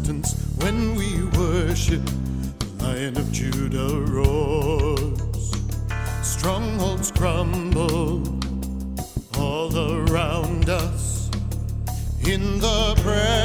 distance when we worship, the Lion of Judah roars. Strongholds crumble all around us in the presence